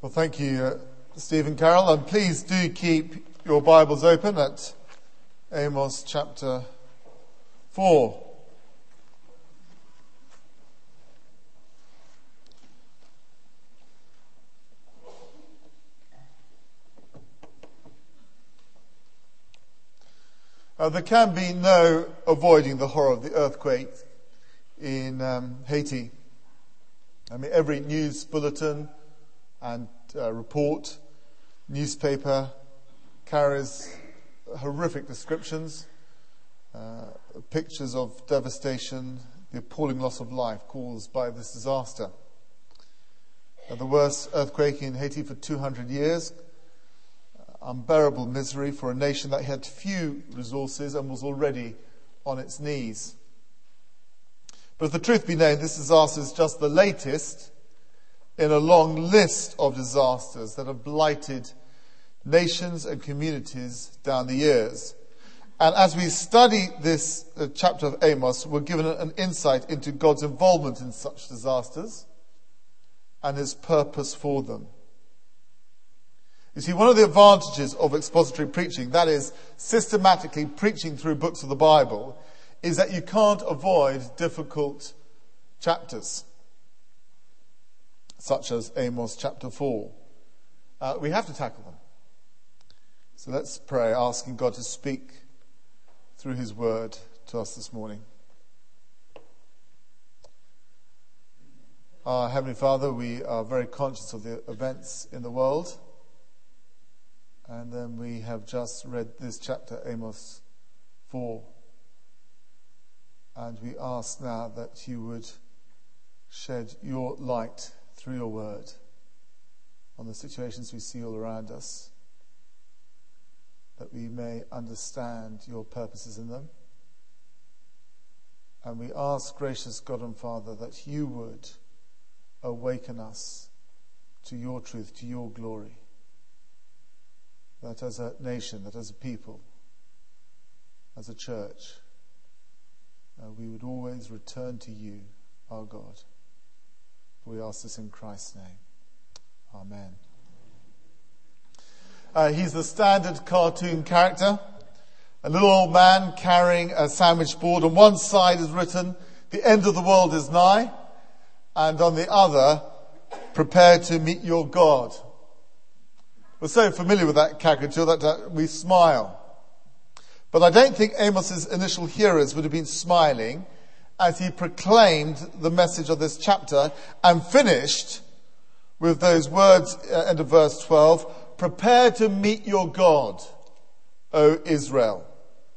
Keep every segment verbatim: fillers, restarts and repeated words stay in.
Well, thank you, uh, Stephen Carroll, and please do keep your Bibles open at Amos chapter four. Uh, there can be no avoiding the horror of the earthquake in um, Haiti. I mean, every news bulletin and uh, report, newspaper carries horrific descriptions, uh, pictures of devastation, the appalling loss of life caused by this disaster. Uh, the worst earthquake in Haiti for two hundred years, unbearable misery for a nation that had few resources and was already on its knees. But if the truth be known, this disaster is just the latest in a long list of disasters that have blighted nations and communities down the years. And as we study this uh, chapter of Amos, we're given an insight into God's involvement in such disasters and his purpose for them. You see, one of the advantages of expository preaching, that is, systematically preaching through books of the Bible, is that you can't avoid difficult chapters, such as Amos chapter four. Uh, we have to tackle them. So let's pray, asking God to speak through his word to us this morning. Our Heavenly Father, we are very conscious of the events in the world. And then we have just read this chapter, Amos four. And we ask now that you would shed your light through your word on the situations we see all around us, that we may understand your purposes in them. And we ask, gracious God and Father, that you would awaken us to your truth, to your glory. That as a nation, that as a people, as a church, uh, we would always return to you, our God. For we ask this in Christ's name. Amen. Uh, he's the standard cartoon character. A little old man carrying a sandwich board. On one side is written, "The end of the world is nigh." And on the other, "Prepare to meet your God." We're so familiar with that caricature that uh, we smile. But I don't think Amos's initial hearers would have been smiling as he proclaimed the message of this chapter and finished with those words uh, end of verse twelve, "Prepare to meet your God, O Israel."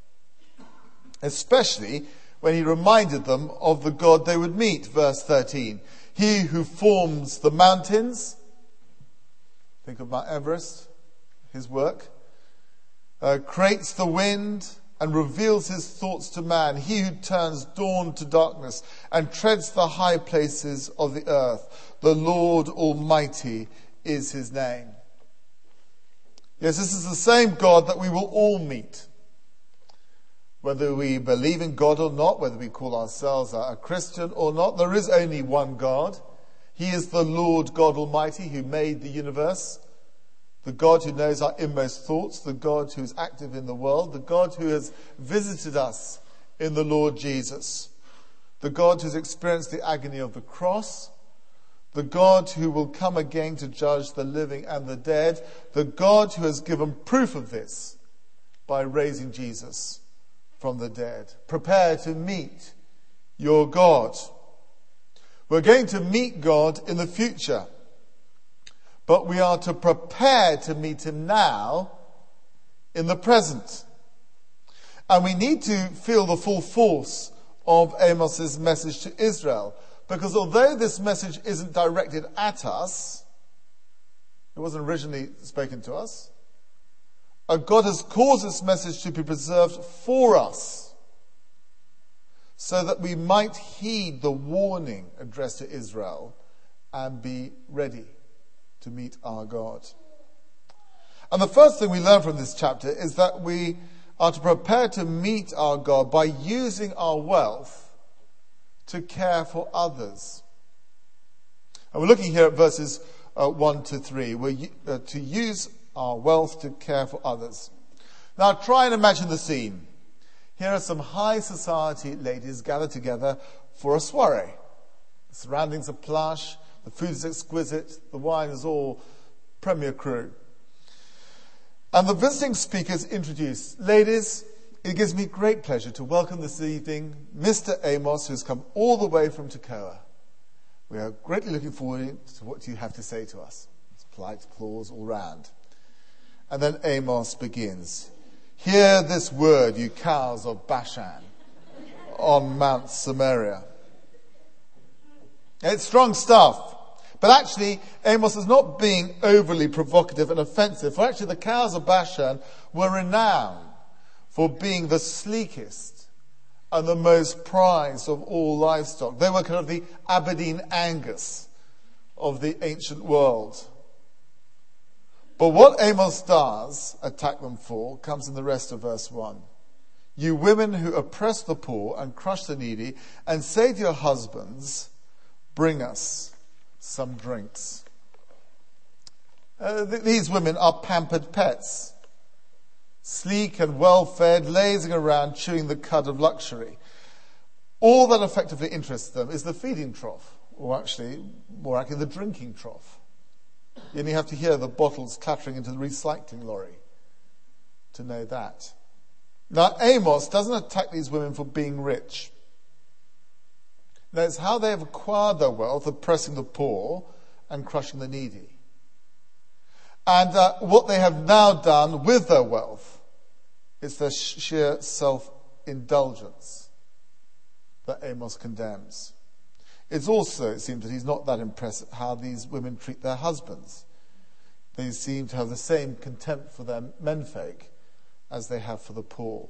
Especially when he reminded them of the God they would meet, verse thirteen. "He who forms the mountains," think of Mount Everest, his work, uh, "creates the wind and reveals his thoughts to man. He who turns dawn to darkness and treads the high places of the earth. The Lord Almighty is his name." Yes, this is the same God that we will all meet. Whether we believe in God or not, whether we call ourselves a Christian or not, there is only one God. He is the Lord God Almighty who made the universe, the God who knows our inmost thoughts, the God who is active in the world, the God who has visited us in the Lord Jesus, the God who has experienced the agony of the cross, the God who will come again to judge the living and the dead, the God who has given proof of this by raising Jesus from the dead. Prepare to meet your God. We're going to meet God in the future, but we are to prepare to meet him now in the present. And we need to feel the full force of Amos's message to Israel, because although this message isn't directed at us, it wasn't originally spoken to us, uh, God has caused this message to be preserved for us, so that we might heed the warning addressed to Israel and be ready to meet our God. And the first thing we learn from this chapter is that we are to prepare to meet our God by using our wealth to care for others. And we're looking here at verses uh, one to three. We're uh, to use our wealth to care for others. Now try and imagine the scene. Here are some high society ladies gathered together for a soiree. The surroundings are plush, the food is exquisite, the wine is all premier cru. And the visiting speakers introduce, ladies, it gives me great pleasure to welcome this evening Mister Amos, who's come all the way from Tekoa. We are greatly looking forward to what you have to say to us. It's polite applause all round. And then Amos begins. Hear this word, you cows of Bashan, on Mount Samaria. It's strong stuff. But actually, Amos is not being overly provocative and offensive. For actually, the cows of Bashan were renowned for being the sleekest and the most prized of all livestock. They were kind of the Aberdeen Angus of the ancient world. But what Amos does attack them for comes in the rest of verse one. You women who oppress the poor and crush the needy, and say to your husbands, bring us some drinks. Uh, th- these women are pampered pets, sleek and well-fed, lazing around, chewing the cud of luxury. All that effectively interests them is the feeding trough, or actually, more accurately, the drinking trough. You only have to hear the bottles clattering into the recycling lorry to know that. Now, Amos doesn't attack these women for being rich. No, it's how they have acquired their wealth, oppressing the poor and crushing the needy. And uh, what they have now done with their wealth is their sheer self-indulgence that Amos condemns. It's also, it seems, that he's not that impressed at how these women treat their husbands. They seem to have the same contempt for their menfolk as they have for the poor.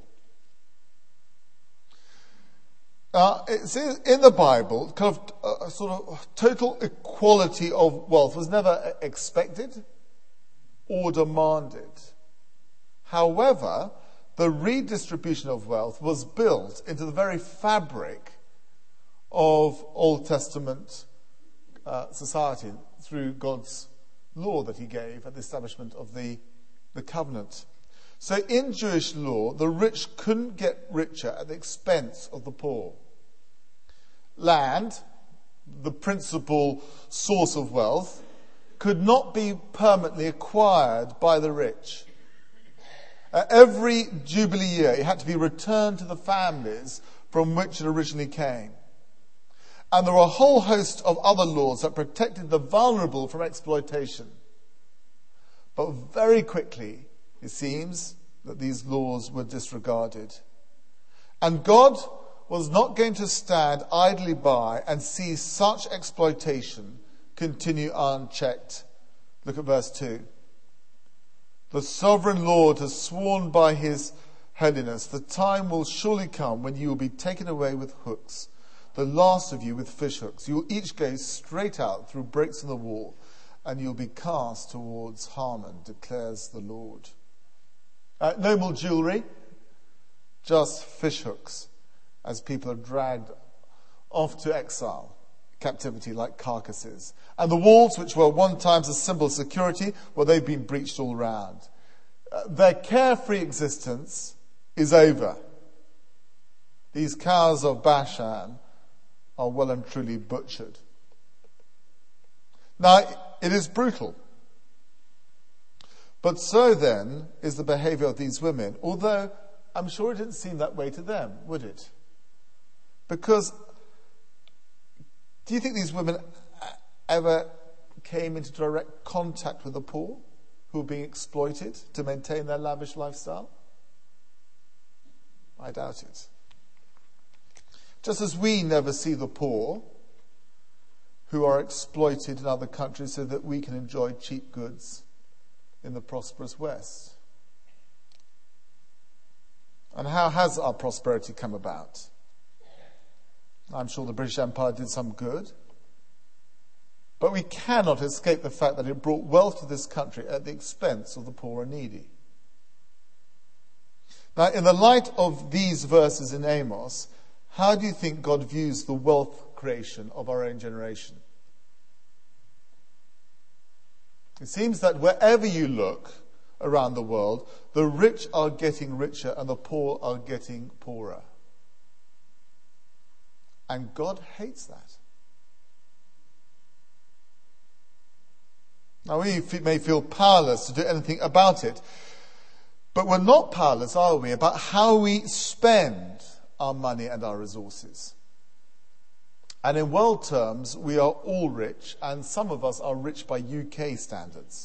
Uh, it's in the Bible, kind of uh, sort of total equality of wealth was never expected or demanded. However, the redistribution of wealth was built into the very fabric of Old Testament uh, society through God's law that he gave at the establishment of the, the covenant. So in Jewish law, the rich couldn't get richer at the expense of the poor. Land, the principal source of wealth, could not be permanently acquired by the rich. Uh, every Jubilee year, it had to be returned to the families from which it originally came. And there were a whole host of other laws that protected the vulnerable from exploitation. But very quickly, it seems that these laws were disregarded. And God was not going to stand idly by and see such exploitation continue unchecked. Look at verse two. The sovereign Lord has sworn by his holiness, the time will surely come when you will be taken away with hooks, the last of you with fish hooks. You will each go straight out through breaks in the wall, and you'll be cast towards Harmon, declares the Lord. Uh, no more jewelry, just fish hooks, as people are dragged off to exile, captivity like carcasses. And the walls, which were one time a symbol of security, well, they've been breached all round. Uh, their carefree existence is over. These cows of Bashan are well and truly butchered. Now, it is brutal. But so then is the behavior of these women, although I'm sure it didn't seem that way to them, would it? Because do you think these women ever came into direct contact with the poor who were being exploited to maintain their lavish lifestyle? I doubt it. Just as we never see the poor who are exploited in other countries so that we can enjoy cheap goods in the prosperous West. And how has our prosperity come about? I'm sure the British Empire did some good. But we cannot escape the fact that it brought wealth to this country at the expense of the poor and needy. Now, in the light of these verses in Amos, how do you think God views the wealth creation of our own generation? It seems that wherever you look around the world, the rich are getting richer and the poor are getting poorer. And God hates that. Now, we may feel powerless to do anything about it, but we're not powerless, are we, about how we spend our money and our resources. And in world terms, we are all rich, and some of us are rich by U K standards.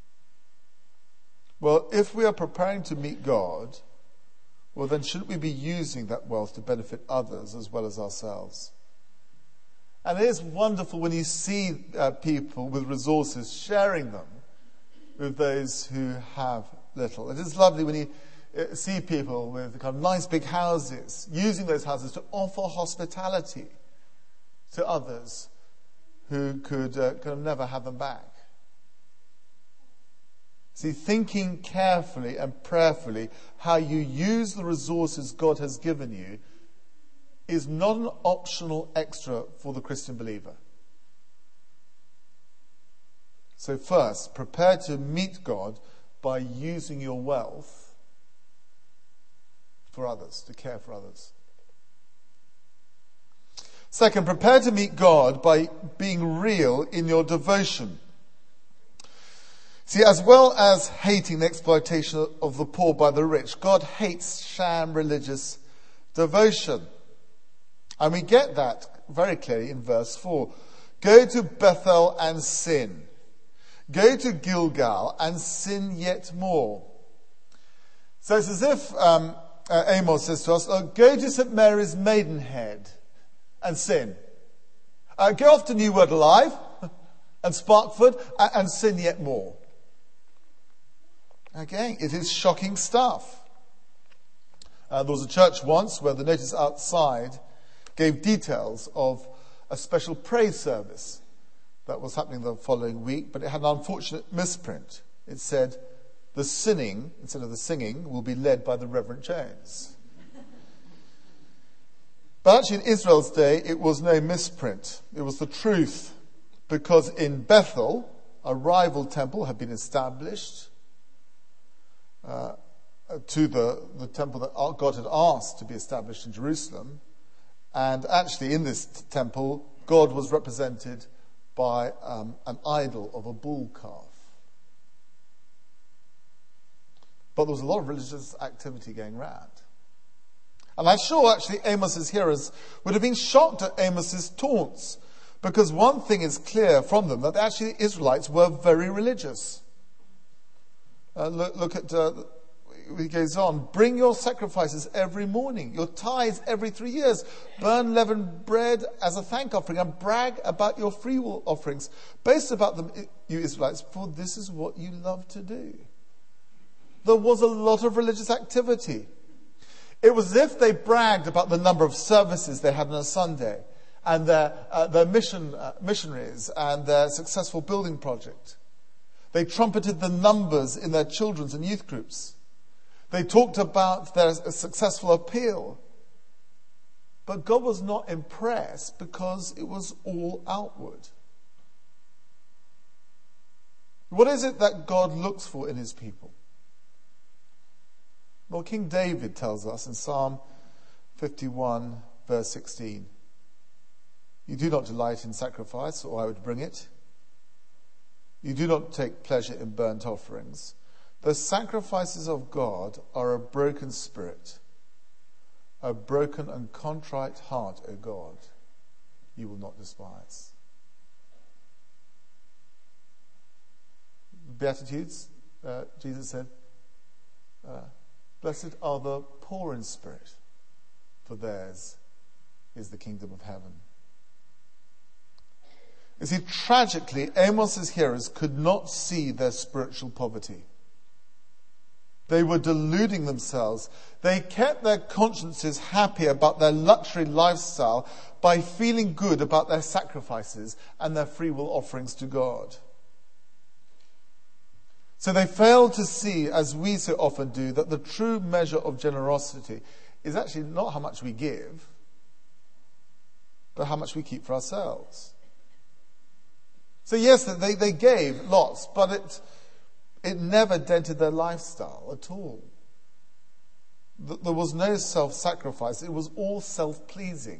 Well, if we are preparing to meet God, well, then shouldn't we be using that wealth to benefit others as well as ourselves? And it is wonderful when you see uh, people with resources sharing them with those who have little. It is lovely when you uh, see people with kind of nice big houses using those houses to offer hospitality to others who could uh, kind of never have them back. See, thinking carefully and prayerfully how you use the resources God has given you is not an optional extra for the Christian believer. So first, prepare to meet God by using your wealth for others, to care for others. Second, prepare to meet God by being real in your devotion. See, as well as hating the exploitation of the poor by the rich, God hates sham religious devotion. And we get that very clearly in verse four. Go to Bethel and sin. Go to Gilgal and sin yet more. So it's as if um, uh, Amos says to us, oh, go to Saint Mary's Maidenhead and sin. Uh, go off to New Word Alive and Sparkford and, and sin yet more. Again, it is shocking stuff. Uh, there was a church once where the notice outside gave details of a special praise service that was happening the following week, but it had an unfortunate misprint. It said, the sinning, instead of the singing, will be led by the Reverend Jones. But actually in Israel's day, it was no misprint. It was the truth. Because in Bethel, a rival temple had been established uh, to the, the temple that God had asked to be established in Jerusalem. And actually in this t- temple, God was represented by um, an idol of a bull calf. But there was a lot of religious activity going around. And I'm sure actually Amos's hearers would have been shocked at Amos's taunts, because one thing is clear from them, that actually the Israelites were very religious. Uh, look, look at, uh, he goes on, bring your sacrifices every morning, your tithes every three years, burn leavened bread as a thank offering, and brag about your freewill offerings. Boast about them, you Israelites, for this is what you love to do. There was a lot of religious activity. It was as if they bragged about the number of services they had on a Sunday, and their, uh, their mission, uh, missionaries and their successful building project. They trumpeted the numbers in their children's and youth groups. They talked about their successful appeal. But God was not impressed because it was all outward. What is it that God looks for in his people? Well, King David tells us in Psalm fifty-one, verse sixteen, you do not delight in sacrifice, or I would bring it. You do not take pleasure in burnt offerings. The sacrifices of God are a broken spirit, a broken and contrite heart, O God, you will not despise. Beatitudes, uh, Jesus said, uh, blessed are the poor in spirit, for theirs is the kingdom of heaven. You see, tragically, Amos's hearers could not see their spiritual poverty. They were deluding themselves. They kept their consciences happy about their luxury lifestyle by feeling good about their sacrifices and their free will offerings to God. So they failed to see, as we so often do, that the true measure of generosity is actually not how much we give, but how much we keep for ourselves. So yes, they, they gave lots, but it, it never dented their lifestyle at all. There was no self-sacrifice. It was all self-pleasing.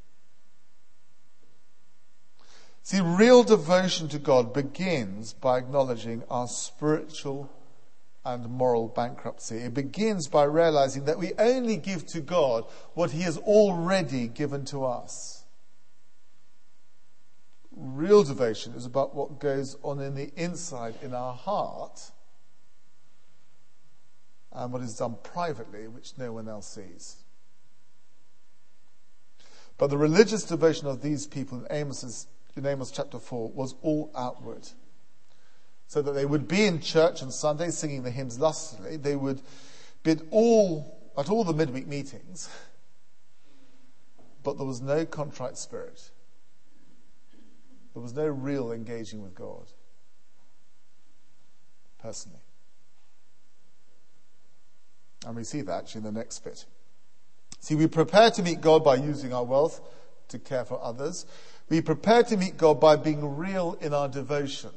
See, real devotion to God begins by acknowledging our spiritual and moral bankruptcy. It begins by realizing that we only give to God what He has already given to us. Real devotion is about what goes on in the inside, in our heart, and what is done privately, which no one else sees. But the religious devotion of these people in Amos's, in Amos chapter four was all outward. So that they would be in church on Sunday singing the hymns lustily. They would be at all, at all the midweek meetings. But there was no contrite spirit. There was no real engaging with God. Personally. And we see that actually in the next bit. See, we prepare to meet God by using our wealth to care for others. We prepare to meet God by being real in our devotion.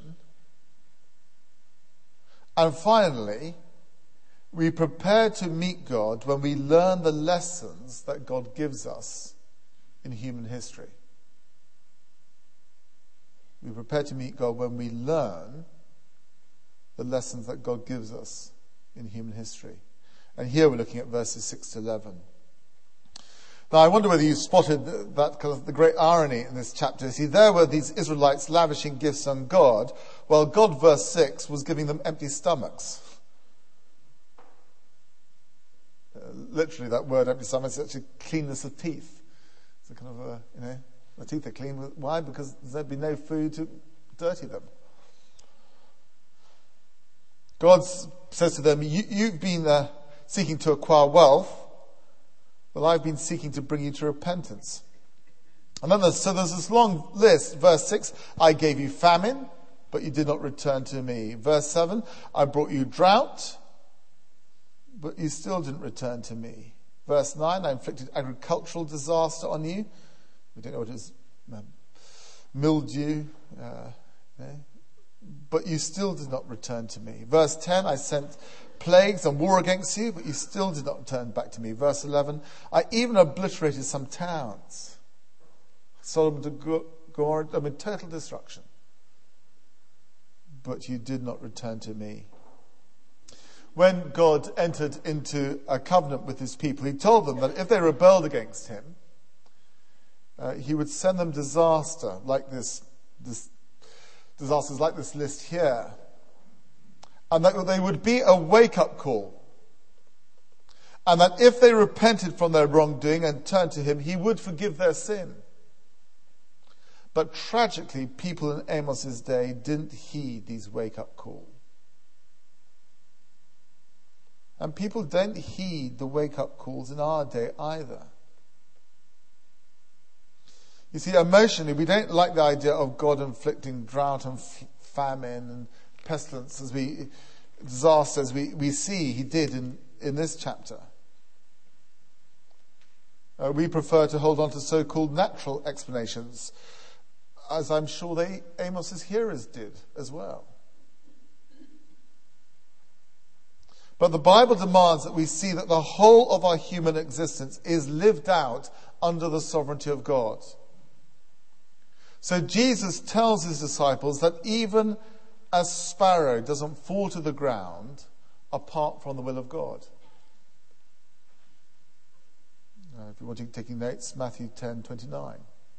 And finally, we prepare to meet God when we learn the lessons that God gives us in human history. We prepare to meet God when we learn the lessons that God gives us in human history. And here we're looking at verses six to eleven. Now I wonder whether you spotted that kind of the great irony in this chapter. See, there were these Israelites lavishing gifts on God, while God, verse six, was giving them empty stomachs. Uh, literally, that word empty stomachs is actually cleanness of teeth. It's a kind of a, you know, the teeth are clean. Why? Because there'd be no food to dirty them. God says to them, you, you've been uh, seeking to acquire wealth. Well, I've been seeking to bring you to repentance. And then there's, so there's this long list. Verse six, I gave you famine, but you did not return to me. Verse seven, I brought you drought, but you still didn't return to me. Verse nine, I inflicted agricultural disaster on you. We don't know what it is. Um, mildew. Uh, you know, but you still did not return to me. Verse ten, I sent plagues and war against you, but you still did not return back to me. Verse eleven, I even obliterated some towns. Sodom and Gomorrah, I mean, total destruction. But you did not return to me. When God entered into a covenant with his people, he told them that if they rebelled against him, uh, he would send them disaster like this, this disasters like this list here. And that they would be a wake-up call. And that if they repented from their wrongdoing and turned to him, he would forgive their sin. But tragically, people in Amos's day didn't heed these wake-up calls. And people don't heed the wake-up calls in our day either. You see, emotionally, we don't like the idea of God inflicting drought and f- famine and pestilence as we, disasters we, we see he did in, in this chapter. Uh, we prefer to hold on to so-called natural explanations, as I'm sure they, Amos's hearers did as well. But the Bible demands that we see that the whole of our human existence is lived out under the sovereignty of God. So Jesus tells his disciples that even a sparrow doesn't fall to the ground apart from the will of God. Uh, if you want to take taking notes, Matthew ten twenty-nine.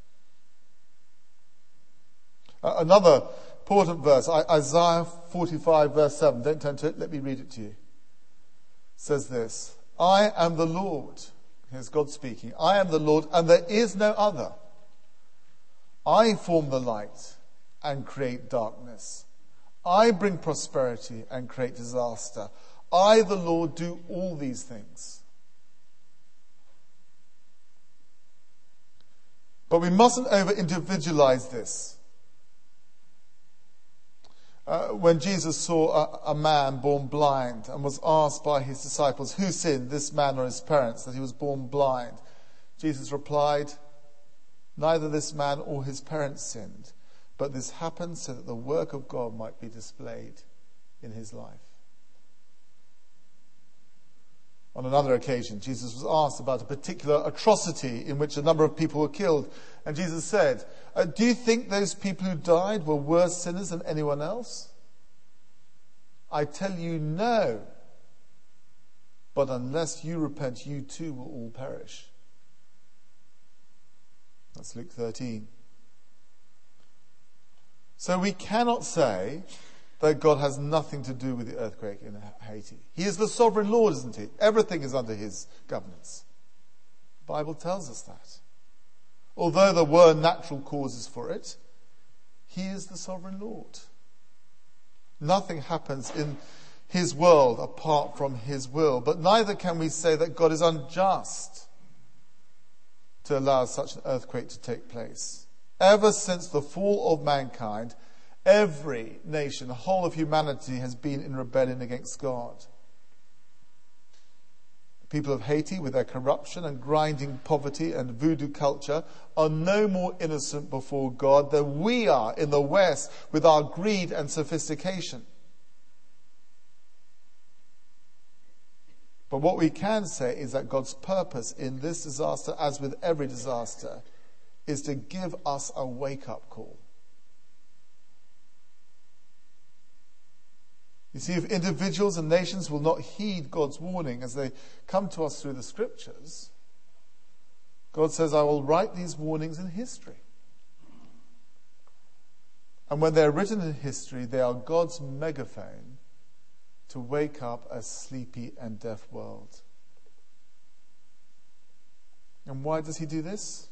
Uh, another important verse, Isaiah forty-five verse seven. Don't turn to it, let me read it to you. Says this, I am the Lord. Here's God speaking. I am the Lord, and there is no other. I form the light and create darkness. I bring prosperity and create disaster. I, the Lord, do all these things. But we mustn't over-individualize this. Uh, when Jesus saw a, a man born blind and was asked by his disciples, who sinned, this man or his parents, that he was born blind? Jesus replied, neither this man or his parents sinned, But this happened so that the work of God might be displayed in his life. On another occasion, Jesus was asked about a particular atrocity in which a number of people were killed. And Jesus said, uh, do you think those people who died were worse sinners than anyone else? I tell you, no. But unless you repent, you too will all perish. That's Luke thirteen. So we cannot say that God has nothing to do with the earthquake in Haiti. He is the sovereign Lord, isn't he? Everything is under his governance. The Bible tells us that. Although there were natural causes for it, he is the sovereign Lord. Nothing happens in his world apart from his will. But neither can we say that God is unjust to allow such an earthquake to take place. Ever since the fall of mankind, every nation, the whole of humanity, has been in rebellion against God. The people of Haiti, with their corruption and grinding poverty and voodoo culture, are no more innocent before God than we are in the West with our greed and sophistication. But what we can say is that God's purpose in this disaster, as with every disaster, is to give us a wake-up call. You see, if individuals and nations will not heed God's warning as they come to us through the scriptures, God says, I will write these warnings in history. And when they're written in history, they are God's megaphone to wake up a sleepy and deaf world. And why does he do this?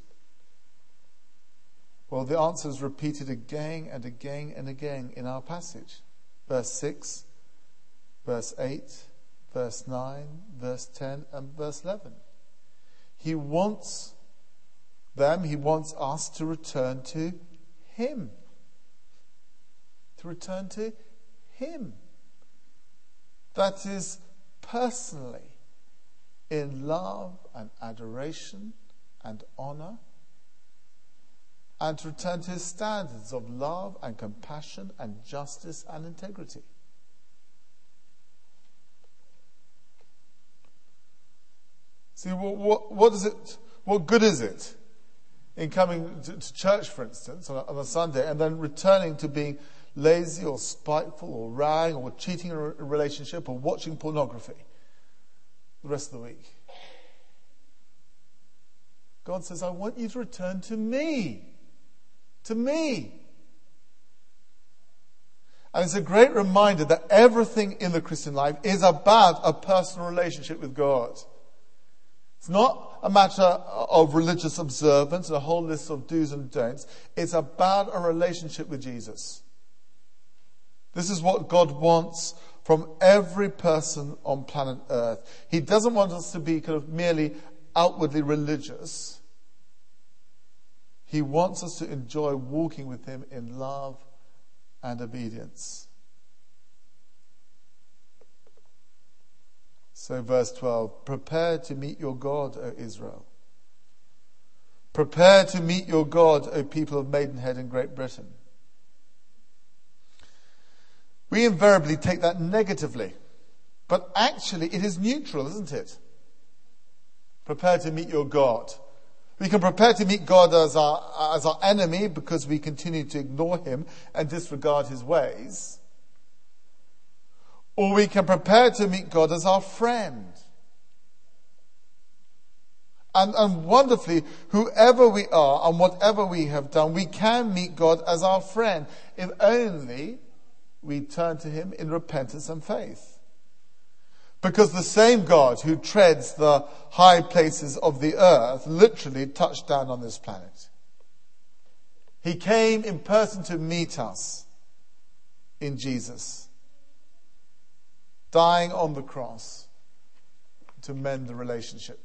Well, the answer is repeated again and again and again in our passage. Verse six, verse eight, verse nine, verse ten, and verse eleven. He wants them, he wants us to return to him. To return to him. That is, personally, in love and adoration and honor, and to return to his standards of love and compassion and justice and integrity. See, what, what, what is it? What good is it in coming to, to church, for instance, on a, on a Sunday, and then returning to being lazy or spiteful or lying or cheating in a relationship or watching pornography the rest of the week? God says, I want you to return to me. To me. And it's a great reminder that everything in the Christian life is about a personal relationship with God. It's not a matter of religious observance and a whole list of do's and don'ts. It's about a relationship with Jesus. This is what God wants from every person on planet Earth. He doesn't want us to be kind of merely outwardly religious. He wants us to enjoy walking with him in love and obedience. So verse twelve, prepare to meet your God, O Israel. Prepare to meet your God, O people of Maidenhead in Great Britain. We invariably take that negatively, but actually it is neutral, isn't it? Prepare to meet your God. We can prepare to meet God as our, as our enemy because we continue to ignore him and disregard his ways. Or we can prepare to meet God as our friend. And, and wonderfully, whoever we are and whatever we have done, we can meet God as our friend if only we turn to him in repentance and faith. Because the same God who treads the high places of the earth literally touched down on this planet. He came in person to meet us in Jesus, dying on the cross to mend the relationship.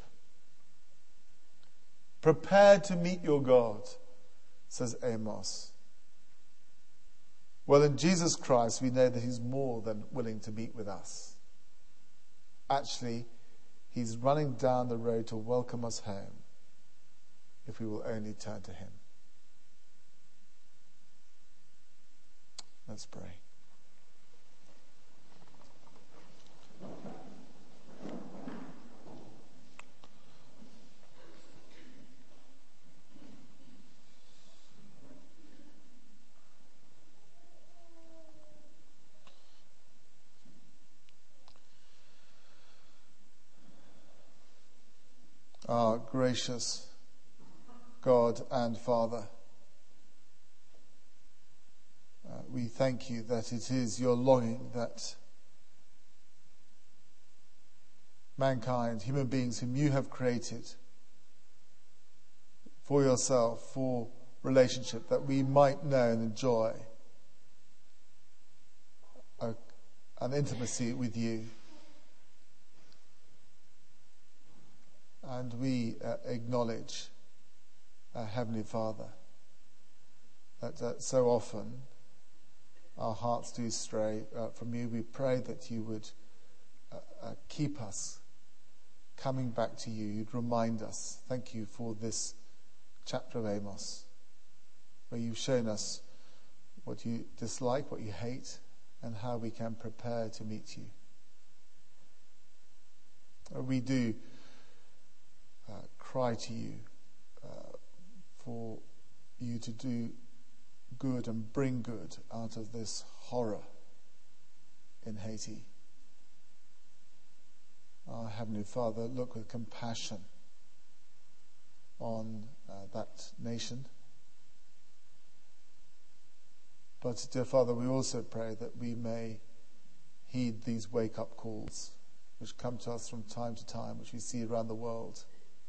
Prepare to meet your God, says Amos. Well, in Jesus Christ, we know that he's more than willing to meet with us. Actually, he's running down the road to welcome us home if we will only turn to him. Let's pray. Our gracious God and Father, uh, we thank you that it is your longing that mankind, human beings whom you have created for yourself, for relationship, that we might know and enjoy a, an intimacy with you. And we uh, acknowledge, uh, Heavenly Father, that uh, so often our hearts do stray uh, from you. We pray that you would uh, uh, keep us coming back to you. You'd remind us. Thank you for this chapter of Amos, where you've shown us what you dislike, what you hate, and how we can prepare to meet you. Uh, we do Uh, cry to you uh, for you to do good and bring good out of this horror in Haiti. Our Heavenly Father, look with compassion on uh, that nation. But, dear Father, we also pray that we may heed these wake-up calls which come to us from time to time, which we see around the world.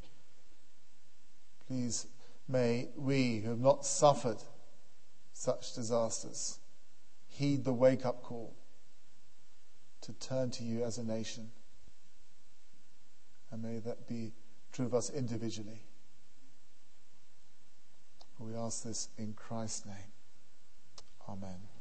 Please, may we who have not suffered such disasters heed the wake-up call to turn to you as a nation. And may that be true of us individually. We ask this in Christ's name. Amen.